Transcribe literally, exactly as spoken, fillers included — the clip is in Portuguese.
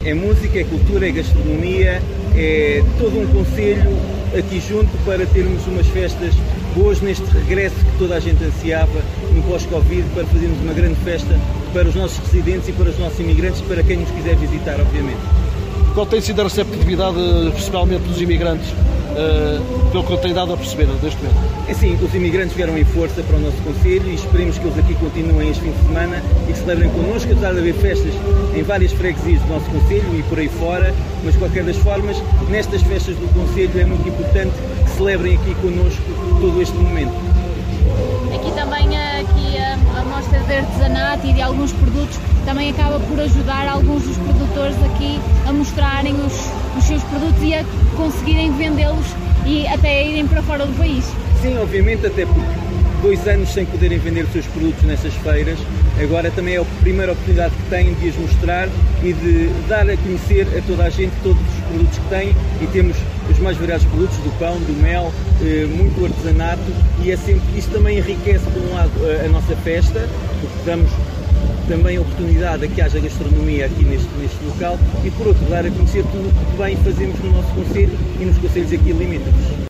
é música, é cultura, é gastronomia, é todo um concelho aqui junto para termos umas festas boas neste regresso que toda a gente ansiava no pós-Covid, para fazermos uma grande festa para os nossos residentes e para os nossos imigrantes e para quem nos quiser visitar, obviamente. Qual tem sido a receptividade, principalmente dos imigrantes, uh, pelo que eu tenho dado a perceber neste momento? É sim, os imigrantes vieram em força para o nosso concelho e esperemos que eles aqui continuem este fim de semana e que celebrem connosco. Apesar de haver festas em várias freguesias do nosso concelho e por aí fora, mas de qualquer das formas, nestas festas do concelho é muito importante que celebrem aqui connosco todo este momento. Aqui também aqui a, a mostra de artesanato e de alguns produtos também acaba por ajudar alguns dos produtores aqui a mostrarem os, os seus produtos e a conseguirem vendê-los e até irem para fora do país. Sim, obviamente, até porque dois anos sem poderem vender os seus produtos nessas feiras, agora também é a primeira oportunidade que têm de os mostrar e de dar a conhecer a toda a gente todos os produtos que têm, e temos os mais variados produtos, do pão, do mel, muito artesanato, e é sempre, isto também enriquece, por um lado, a, a nossa festa, porque damos também a oportunidade a que haja gastronomia aqui neste, neste local, e por outro, dar a conhecer tudo o que bem fazemos no nosso concelho e nos concelhos aqui limítrofes.